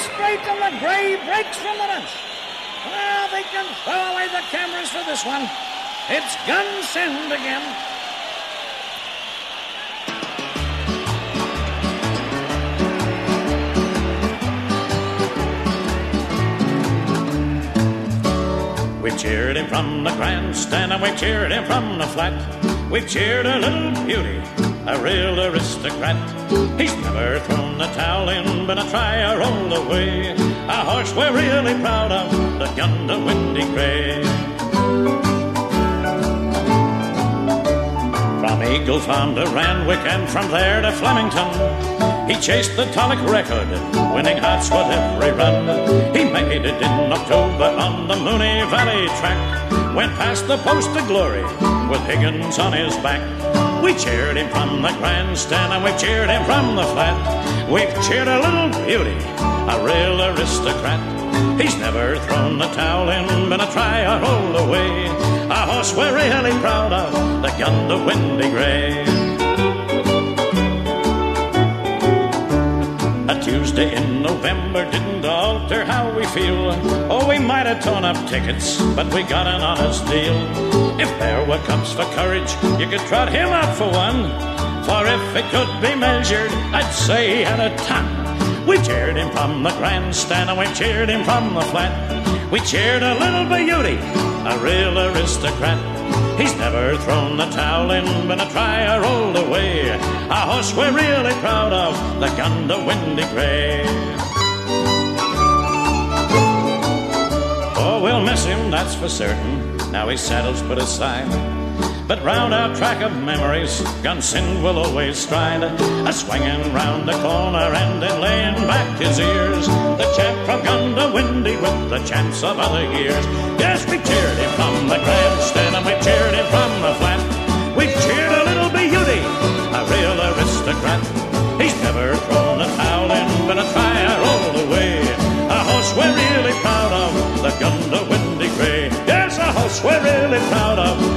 straight and the Grey breaks from the bunch. Well, they can throw away the cameras for this one. It's gun send again. We cheered him from the grandstand and we cheered him from the flat. We cheered a little beauty, a real aristocrat. He's never thrown the towel in, been a try or roll away. A horse we're really proud of, the Gundawindi Grey. From Eagle Farm to Randwick and from there to Flemington, he chased the Tonic record, winning hearts with every run. He made it in October on the Mooney Valley track, went past the Post of Glory with Higgins on his back. We cheered him from the grandstand and we cheered him from the flat. We've cheered a little beauty, a real aristocrat. He's never thrown the towel in, been a try or roll away. A horse we're really proud of, the Gundawindi Grey. A Tuesday in November didn't alter how we feel. Oh, we might have torn up tickets, but we got an honest deal. If there were cups for courage, you could trot him out for one. For if it could be measured, I'd say he had a ton. We cheered him from the grandstand and we cheered him from the flat. We cheered a little beauty, a real aristocrat. He's never thrown the towel in, been a try or rolled away. A horse we're really proud of, the Gundawindi Grey. Oh, we'll miss him, that's for certain, now his saddle's put aside. But round our track of memories, Gunsynd will always stride, a swinging round the corner and then laying back his ears. The champ from Gundawindi with the champs of other years. Yes, we cheered him from the grandstand and we cheered him from the flat. We cheered a little beauty, a real aristocrat. He's never thrown a towel in, been a try or rolled away. A horse we're really proud of, the Gundawindi Grey. Yes, a horse we're really proud of,